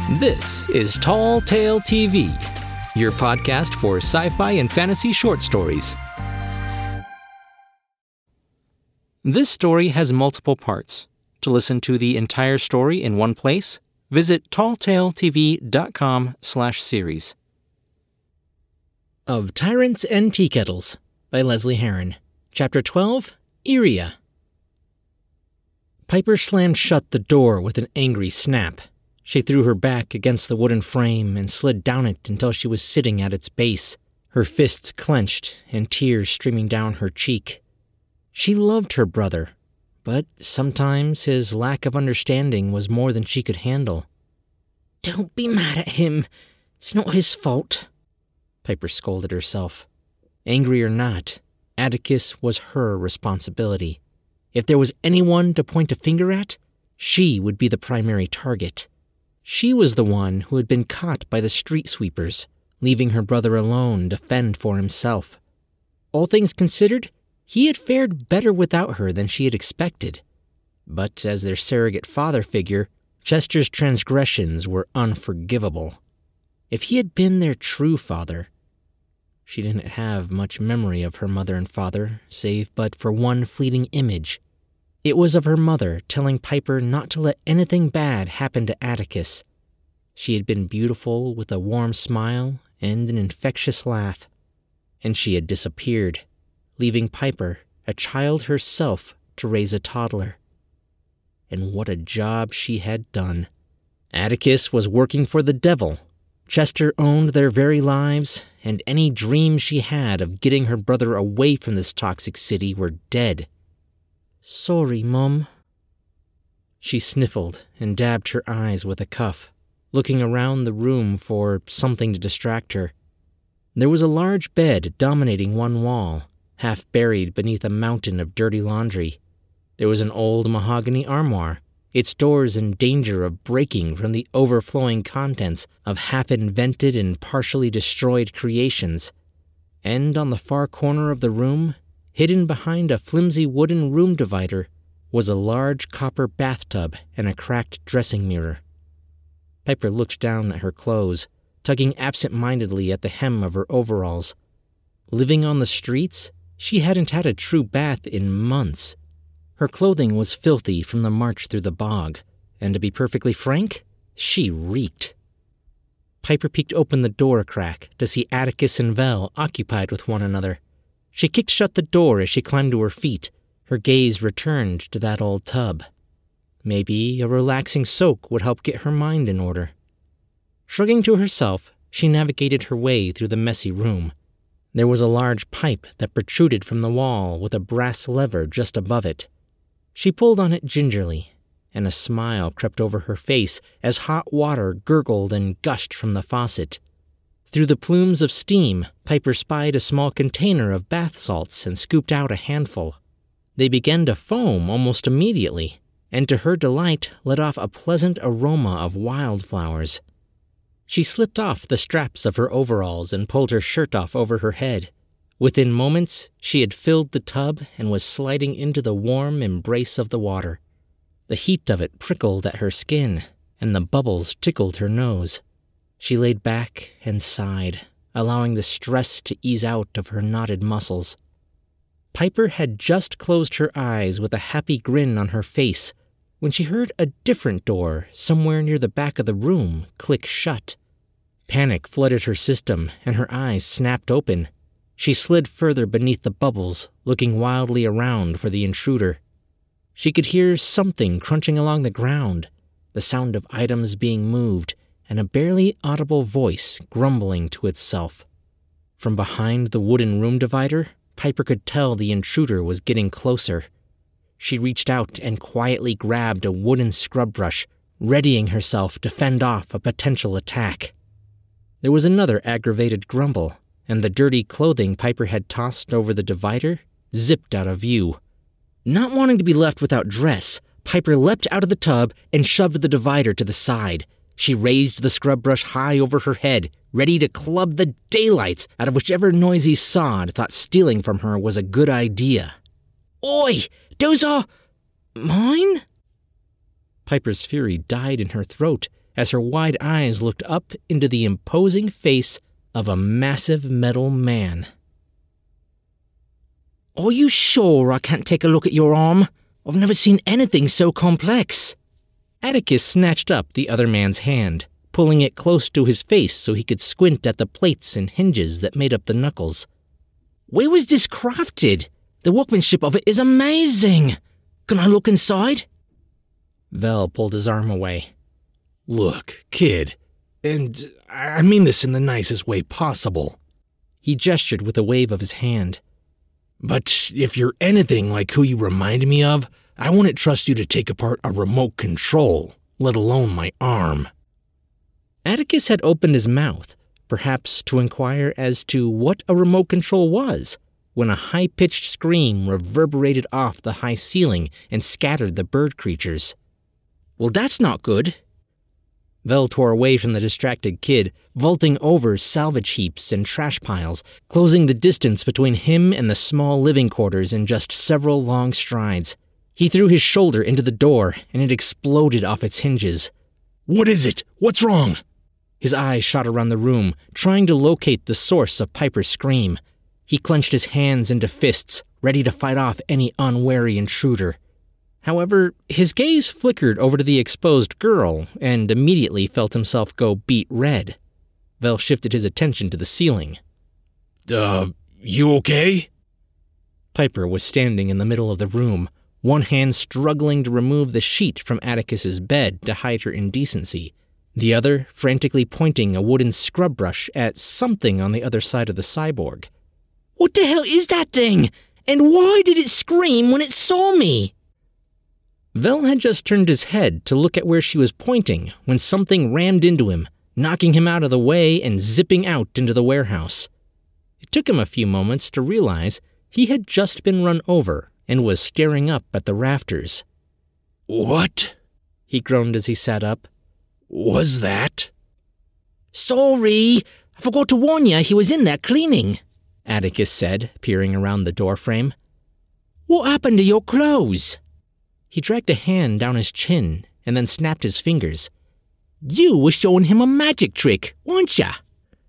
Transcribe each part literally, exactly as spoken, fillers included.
This is Tall Tale T V, your podcast for sci-fi and fantasy short stories. This story has multiple parts. To listen to the entire story in one place, visit talltaletv.com slash series. Of Tyrants and Tea Kettles by Leslie Herron. Chapter twelve, Iria. Piper slammed shut the door with an angry snap. She threw her back against the wooden frame and slid down it until she was sitting at its base, her fists clenched and tears streaming down her cheek. She loved her brother, but sometimes his lack of understanding was more than she could handle. "Don't be mad at him. It's not his fault," Piper scolded herself. Angry or not, Atticus was her responsibility. If there was anyone to point a finger at, she would be the primary target. She was the one who had been caught by the street sweepers, leaving her brother alone to fend for himself. All things considered, he had fared better without her than she had expected. But as their surrogate father figure, Chester's transgressions were unforgivable. If he had been their true father, she didn't have much memory of her mother and father, save but for one fleeting image. It was of her mother telling Piper not to let anything bad happen to Atticus. She had been beautiful with a warm smile and an infectious laugh, and she had disappeared, leaving Piper, a child herself, to raise a toddler. And what a job she had done. Atticus was working for the devil. Chester owned their very lives, and any dreams she had of getting her brother away from this toxic city were dead. "Sorry, Mom." She sniffled and dabbed her eyes with a cuff, looking around the room for something to distract her. There was a large bed dominating one wall, half buried beneath a mountain of dirty laundry. There was an old mahogany armoire, its doors in danger of breaking from the overflowing contents of half-invented and partially destroyed creations. And on the far corner of the room, hidden behind a flimsy wooden room divider, was a large copper bathtub and a cracked dressing mirror. Piper looked down at her clothes, tugging absent-mindedly at the hem of her overalls. Living on the streets, she hadn't had a true bath in months. Her clothing was filthy from the march through the bog, and to be perfectly frank, she reeked. Piper peeked open the door crack to see Atticus and Vel occupied with one another. She kicked shut the door as she climbed to her feet, her gaze returned to that old tub. Maybe a relaxing soak would help get her mind in order. Shrugging to herself, she navigated her way through the messy room. There was a large pipe that protruded from the wall with a brass lever just above it. She pulled on it gingerly, and a smile crept over her face as hot water gurgled and gushed from the faucet. Through the plumes of steam, Piper spied a small container of bath salts and scooped out a handful. They began to foam almost immediately, and to her delight let off a pleasant aroma of wildflowers. She slipped off the straps of her overalls and pulled her shirt off over her head. Within moments, she had filled the tub and was sliding into the warm embrace of the water. The heat of it prickled at her skin, and the bubbles tickled her nose. She laid back and sighed, allowing the stress to ease out of her knotted muscles. Piper had just closed her eyes with a happy grin on her face when she heard a different door somewhere near the back of the room click shut. Panic flooded her system, and her eyes snapped open. She slid further beneath the bubbles, looking wildly around for the intruder. She could hear something crunching along the ground, the sound of items being moved, and a barely audible voice grumbling to itself. From behind the wooden room divider, Piper could tell the intruder was getting closer. She reached out and quietly grabbed a wooden scrub brush, readying herself to fend off a potential attack. There was another aggravated grumble, and the dirty clothing Piper had tossed over the divider zipped out of view. Not wanting to be left without dress, Piper leapt out of the tub and shoved the divider to the side. She raised the scrub brush high over her head, ready to club the daylights out of whichever noisy sod thought stealing from her was a good idea. "Oi! Those are... mine?" Piper's fury died in her throat as her wide eyes looked up into the imposing face of a massive metal man. "Are you sure I can't take a look at your arm? I've never seen anything so complex." Atticus snatched up the other man's hand, pulling it close to his face so he could squint at the plates and hinges that made up the knuckles. "Where was this crafted? The workmanship of it is amazing. Can I look inside?" Vel pulled his arm away. "Look, kid, and I mean this in the nicest way possible." He gestured with a wave of his hand. "But if you're anything like who you remind me of, I wouldn't trust you to take apart a remote control, let alone my arm." Atticus had opened his mouth, perhaps to inquire as to what a remote control was, when a high-pitched scream reverberated off the high ceiling and scattered the bird creatures. "Well, that's not good." Vel tore away from the distracted kid, vaulting over salvage heaps and trash piles, closing the distance between him and the small living quarters in just several long strides. He threw his shoulder into the door, and it exploded off its hinges. "What is it? What's wrong?" His eyes shot around the room, trying to locate the source of Piper's scream. He clenched his hands into fists, ready to fight off any unwary intruder. However, his gaze flickered over to the exposed girl and immediately felt himself go beet red. Vel shifted his attention to the ceiling. Uh, you okay? Piper was standing in the middle of the room, one hand struggling to remove the sheet from Atticus's bed to hide her indecency, the other frantically pointing a wooden scrub brush at something on the other side of the cyborg. "What the hell is that thing? And why did it scream when it saw me?" Vel had just turned his head to look at where she was pointing when something rammed into him, knocking him out of the way and zipping out into the warehouse. It took him a few moments to realize he had just been run over and was staring up at the rafters. "What?" he groaned as he sat up. "Was that?" "Sorry, I forgot to warn you he was in there cleaning," Atticus said, peering around the doorframe. "What happened to your clothes?" He dragged a hand down his chin and then snapped his fingers. "You were showing him a magic trick, weren't ya?"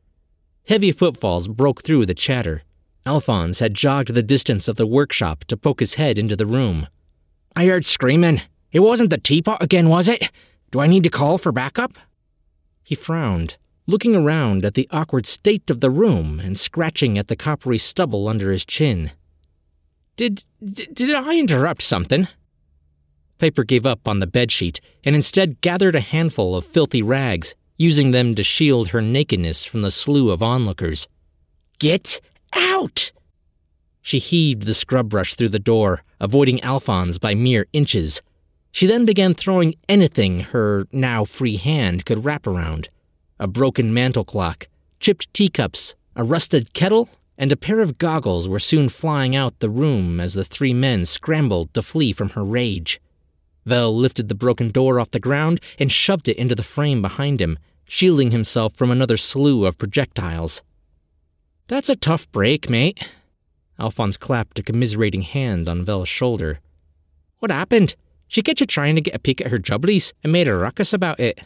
Heavy footfalls broke through the chatter. Alphonse had jogged the distance of the workshop to poke his head into the room. "I heard screaming. It wasn't the teapot again, was it? Do I need to call for backup?" He frowned, looking around at the awkward state of the room and scratching at the coppery stubble under his chin. Did, did, did I interrupt something?" Piper gave up on the bedsheet and instead gathered a handful of filthy rags, using them to shield her nakedness from the slew of onlookers. "Get out!" She heaved the scrub brush through the door, avoiding Alphonse by mere inches. She then began throwing anything her now free hand could wrap around. A broken mantel clock, chipped teacups, a rusted kettle, and a pair of goggles were soon flying out the room as the three men scrambled to flee from her rage. Vel lifted the broken door off the ground and shoved it into the frame behind him, shielding himself from another slew of projectiles. "That's a tough break, mate." Alphonse clapped a commiserating hand on Vel's shoulder. "What happened? She get you trying to get a peek at her jubblies and made a ruckus about it."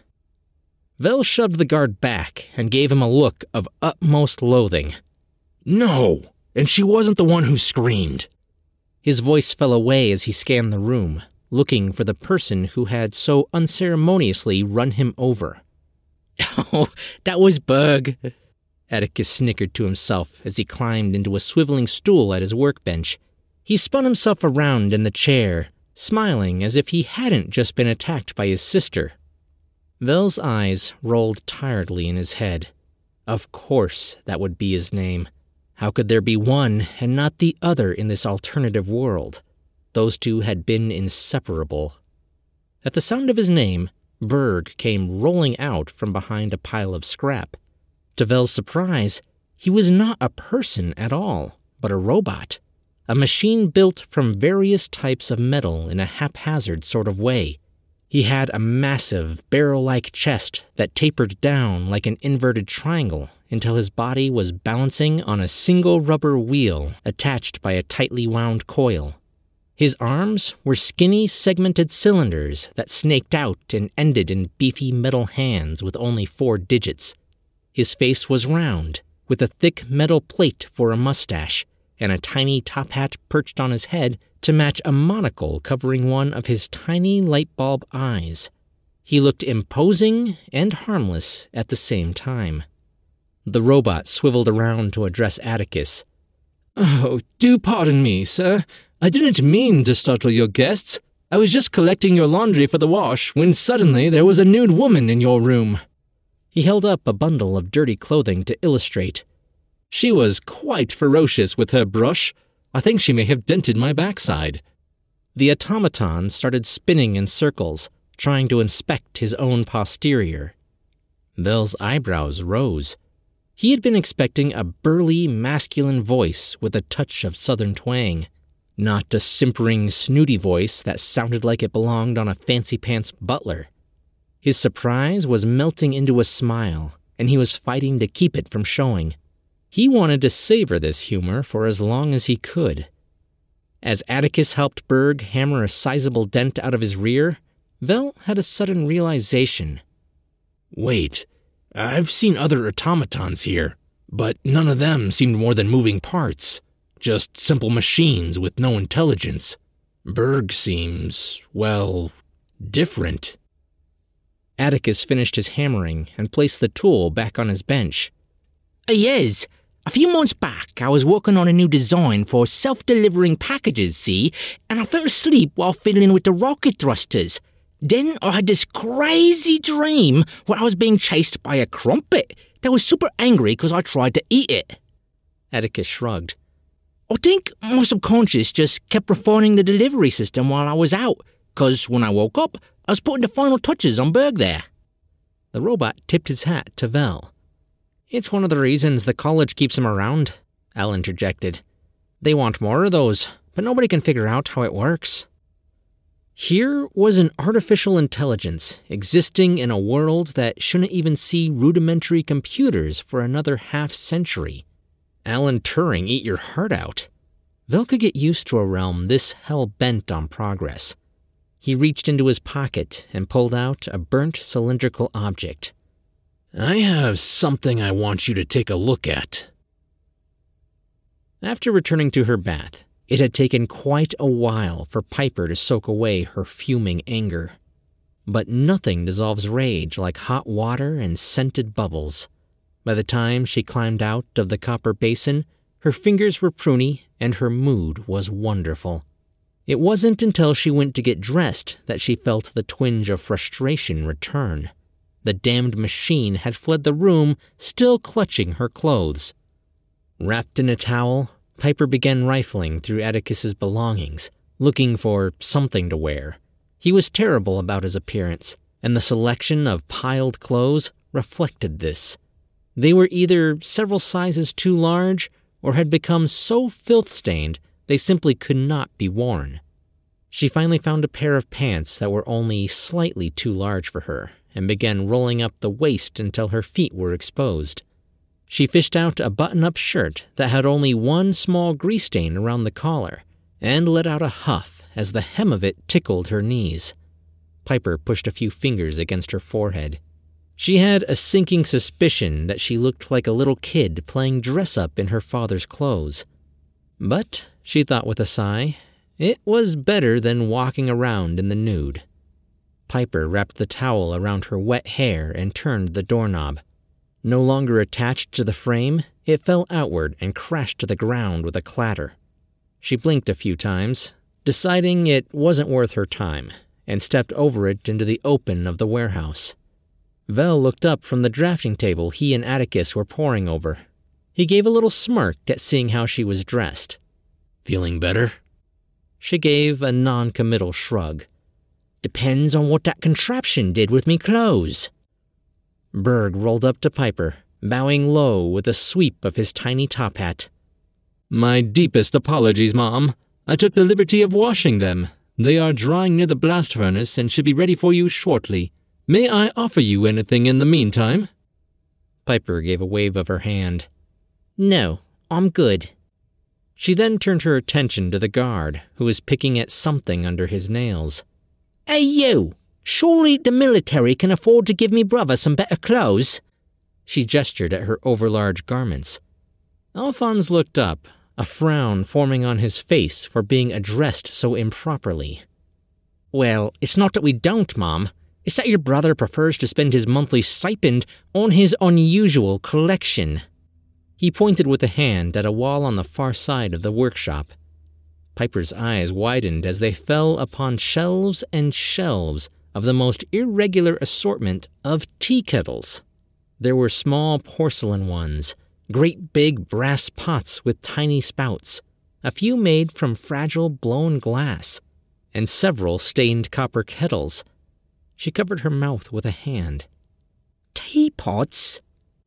Vel shoved the guard back and gave him a look of utmost loathing. "No, and she wasn't the one who screamed." His voice fell away as he scanned the room, looking for the person who had so unceremoniously run him over. "Oh, that was Berg," Atticus snickered to himself as he climbed into a swiveling stool at his workbench. He spun himself around in the chair, smiling as if he hadn't just been attacked by his sister. Vel's eyes rolled tiredly in his head. Of course that would be his name. How could there be one and not the other in this alternative world? Those two had been inseparable. At the sound of his name, Berg came rolling out from behind a pile of scrap. To Vel's surprise, he was not a person at all, but a robot. A machine built from various types of metal in a haphazard sort of way. He had a massive, barrel-like chest that tapered down like an inverted triangle until his body was balancing on a single rubber wheel attached by a tightly wound coil. His arms were skinny, segmented cylinders that snaked out and ended in beefy metal hands with only four digits. His face was round, with a thick metal plate for a mustache, and a tiny top hat perched on his head to match a monocle covering one of his tiny light bulb eyes. He looked imposing and harmless at the same time. The robot swiveled around to address Atticus. "Oh, do pardon me, sir. I didn't mean to startle your guests. I was just collecting your laundry for the wash when suddenly there was a nude woman in your room." He held up a bundle of dirty clothing to illustrate. "She was quite ferocious with her brush. I think she may have dented my backside." The automaton started spinning in circles, trying to inspect his own posterior. Vel's eyebrows rose. He had been expecting a burly, masculine voice with a touch of southern twang, not a simpering, snooty voice that sounded like it belonged on a fancy-pants butler. His surprise was melting into a smile, and he was fighting to keep it from showing. He wanted to savor this humor for as long as he could. As Atticus helped Berg hammer a sizable dent out of his rear, Vel had a sudden realization. "Wait, I've seen other automatons here, but none of them seemed more than moving parts. Just simple machines with no intelligence. Berg seems, well, different." Atticus finished his hammering and placed the tool back on his bench. "Yes, a few months back I was working on a new design for self-delivering packages, see, and I fell asleep while fiddling with the rocket thrusters. Then I had this crazy dream where I was being chased by a crumpet that was super angry because I tried to eat it." Atticus shrugged. "I think my subconscious just kept refining the delivery system while I was out, because when I woke up, I was putting the final touches on Berg there." The robot tipped his hat to Vel. "It's one of the reasons the college keeps him around," Al interjected. "They want more of those, but nobody can figure out how it works." Here was an artificial intelligence existing in a world that shouldn't even see rudimentary computers for another half-century. Alan Turing, eat your heart out. Vel could get used to a realm this hell-bent on progress. He reached into his pocket and pulled out a burnt cylindrical object. "I have something I want you to take a look at." After returning to her bath, it had taken quite a while for Piper to soak away her fuming anger. But nothing dissolves rage like hot water and scented bubbles. By the time she climbed out of the copper basin, her fingers were pruny and her mood was wonderful. It wasn't until she went to get dressed that she felt the twinge of frustration return. The damned machine had fled the room, still clutching her clothes. Wrapped in a towel, Piper began rifling through Atticus's belongings, looking for something to wear. He was terrible about his appearance, and the selection of piled clothes reflected this. They were either several sizes too large or had become so filth-stained they simply could not be worn. She finally found a pair of pants that were only slightly too large for her and began rolling up the waist until her feet were exposed. She fished out a button-up shirt that had only one small grease stain around the collar and let out a huff as the hem of it tickled her knees. Piper pushed a few fingers against her forehead. She had a sinking suspicion that she looked like a little kid playing dress-up in her father's clothes. But, she thought with a sigh, it was better than walking around in the nude. Piper wrapped the towel around her wet hair and turned the doorknob. No longer attached to the frame, it fell outward and crashed to the ground with a clatter. She blinked a few times, deciding it wasn't worth her time, and stepped over it into the open of the warehouse. Vel looked up from the drafting table he and Atticus were poring over. He gave a little smirk at seeing how she was dressed. "Feeling better?" She gave a non-committal shrug. "Depends on what that contraption did with me clothes." Berg rolled up to Piper, bowing low with a sweep of his tiny top hat. "My deepest apologies, Mom. I took the liberty of washing them. They are drying near the blast furnace and should be ready for you shortly. May I offer you anything in the meantime?" Piper gave a wave of her hand. "No, I'm good." She then turned her attention to the guard, who was picking at something under his nails. "Hey, you! Surely the military can afford to give me brother some better clothes?" She gestured at her overlarge garments. Alphonse looked up, a frown forming on his face for being addressed so improperly. "Well, it's not that we don't, Mom. It's that your brother prefers to spend his monthly stipend on his unusual collection." He pointed with a hand at a wall on the far side of the workshop. Piper's eyes widened as they fell upon shelves and shelves of the most irregular assortment of tea kettles. There were small porcelain ones, great big brass pots with tiny spouts, a few made from fragile blown glass, and several stained copper kettles. She covered her mouth with a hand. "Teapots?"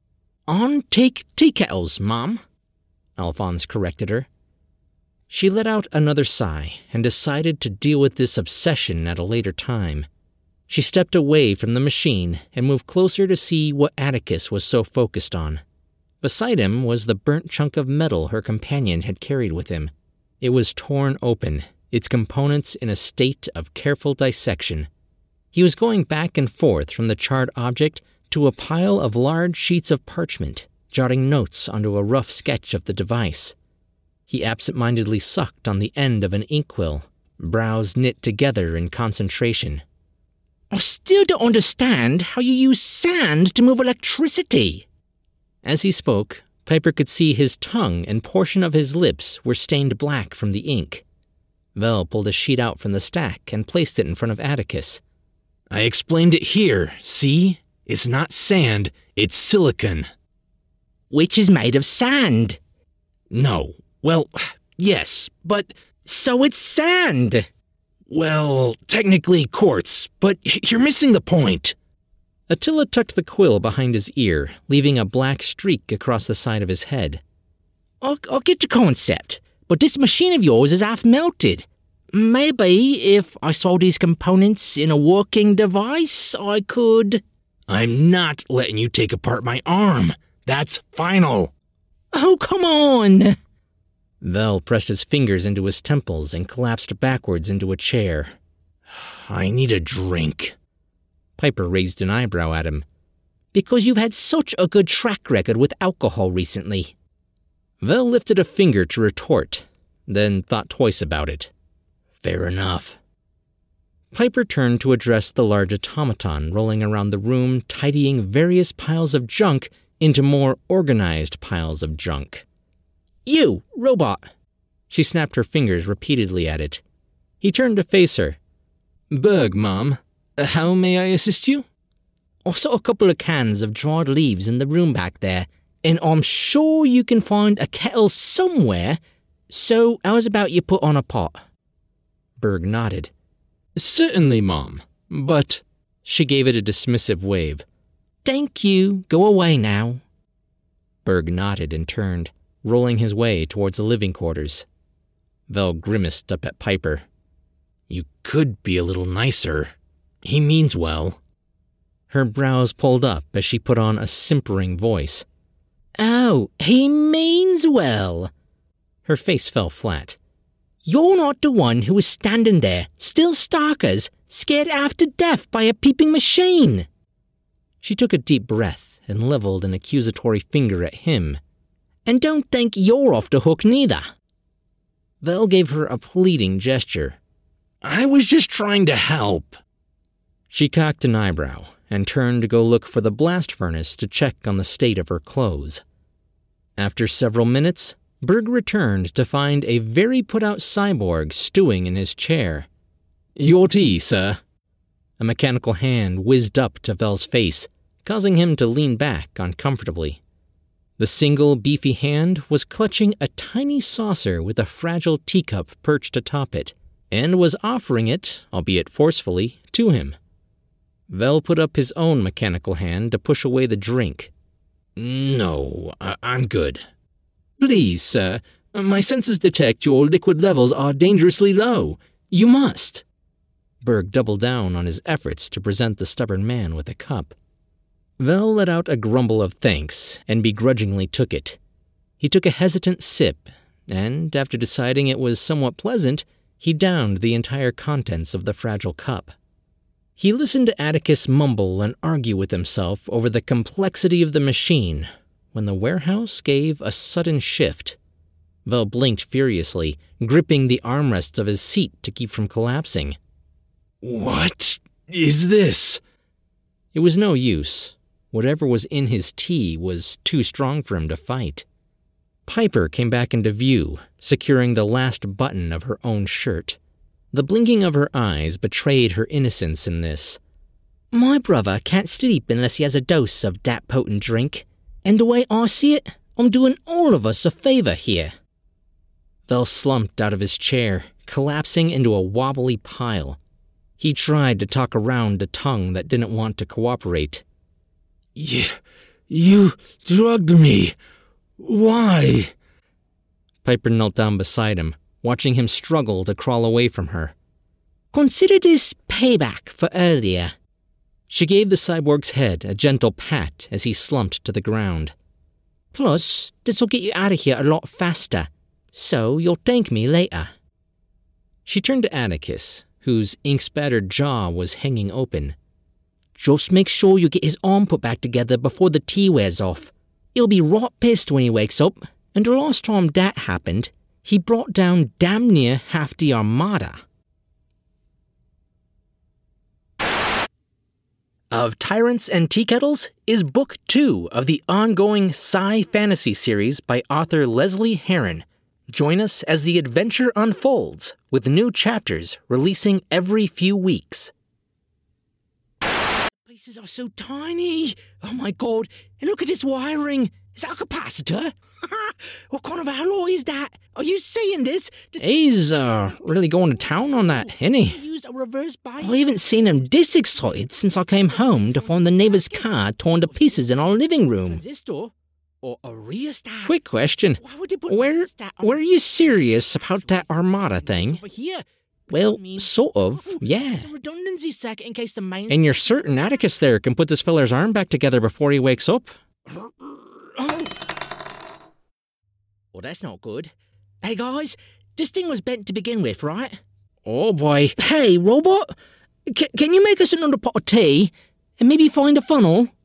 "Antique tea kettles, Mom," Alphonse corrected her. She let out another sigh and decided to deal with this obsession at a later time. She stepped away from the machine and moved closer to see what Atticus was so focused on. Beside him was the burnt chunk of metal her companion had carried with him. It was torn open, its components in a state of careful dissection. He was going back and forth from the charred object to a pile of large sheets of parchment, jotting notes onto a rough sketch of the device. He absent-mindedly sucked on the end of an inkwell, brows knit together in concentration. "I still don't understand how you use sand to move electricity." As he spoke, Piper could see his tongue and portion of his lips were stained black from the ink. Vel pulled a sheet out from the stack and placed it in front of Atticus. "I explained it here, see? It's not sand, it's silicon." "Which is made of sand." "No. Well, yes, but..." "So it's sand!" "Well, technically quartz, but you're missing the point." Attila tucked the quill behind his ear, leaving a black streak across the side of his head. I, I get the concept, but this machine of yours is half melted. Maybe if I saw these components in a working device, I could... "I'm not letting you take apart my arm. That's final." "Oh, come on!" Vel pressed his fingers into his temples and collapsed backwards into a chair. "I need a drink." Piper raised an eyebrow at him. "Because you've had such a good track record with alcohol recently." Vel lifted a finger to retort, then thought twice about it. "Fair enough." Piper turned to address the large automaton rolling around the room, tidying various piles of junk into more organized piles of junk. "You, robot!" She snapped her fingers repeatedly at it. He turned to face her. "Berg, Mom. How may I assist you?" "I saw a couple of cans of dried leaves in the room back there, and I'm sure you can find a kettle somewhere, so how's about you put on a pot?" Berg nodded. "Certainly, Mom, but..." She gave it a dismissive wave. "Thank you. Go away now." Berg nodded and turned, rolling his way towards the living quarters. Vel grimaced up at Piper. "You could be a little nicer. He means well." Her brows pulled up as she put on a simpering voice. "Oh, he means well." Her face fell flat. "You're not the one who was standing there, still starkers, scared half to death by a peeping machine." She took a deep breath and leveled an accusatory finger at him. "And don't think you're off the hook neither." Vel gave her a pleading gesture. "I was just trying to help." She cocked an eyebrow and turned to go look for the blast furnace to check on the state of her clothes. After several minutes, Berg returned to find a very put-out cyborg stewing in his chair. "Your tea, sir." A mechanical hand whizzed up to Vel's face, causing him to lean back uncomfortably. The single, beefy hand was clutching a tiny saucer with a fragile teacup perched atop it, and was offering it, albeit forcefully, to him. Vel put up his own mechanical hand to push away the drink. "No, I- I'm good." "Please, sir, my senses detect your liquid levels are dangerously low. You must." Berg doubled down on his efforts to present the stubborn man with a cup. Vel let out a grumble of thanks and begrudgingly took it. He took a hesitant sip, and after deciding it was somewhat pleasant, he downed the entire contents of the fragile cup. He listened to Atticus mumble and argue with himself over the complexity of the machine when the warehouse gave a sudden shift. Vel blinked furiously, gripping the armrests of his seat to keep from collapsing. What is this? It was no use. Whatever was in his tea was too strong for him to fight. Piper came back into view, securing the last button of her own shirt. The blinking of her eyes betrayed her innocence in this. My brother can't sleep unless he has a dose of that potent drink, and the way I see it, I'm doing all of us a favor here. Vel slumped out of his chair, collapsing into a wobbly pile. He tried to talk around a tongue that didn't want to cooperate. You, you drugged me. Why? Piper knelt down beside him, watching him struggle to crawl away from her. Consider this payback for earlier. She gave the cyborg's head a gentle pat as he slumped to the ground. Plus, this'll get you out of here a lot faster, so you'll thank me later. She turned to Atticus, whose ink-spattered jaw was hanging open. Just make sure you get his arm put back together before the tea wears off. He'll be rot pissed when he wakes up, and the last time that happened, he brought down damn near half the armada. Of Tyrants and Tea Kettles is Book two of the ongoing sci-fantasy series by author Leslie Herron. Join us as the adventure unfolds, with new chapters releasing every few weeks. Pieces are so tiny. Oh my god, and look at this wiring. Is that a capacitor? What kind of alloy is that? Are you seeing this? this He's uh, really going to town on that, isn't he? Used a reverse bias. I haven't seen him this excited since I came home to find the neighbor's car torn to pieces in our living room. Transistor? Or a rheostat? Quick question. Why would they put Where, were you serious about that armada thing? Over here. Well, sort of, yeah. It's a redundancy circuit in case the main... And you're certain Atticus there can put this feller's arm back together before he wakes up? Well, that's not good. Hey, guys, this thing was bent to begin with, right? Oh, boy. Hey, robot, C- can you make us another pot of tea? And maybe find a funnel?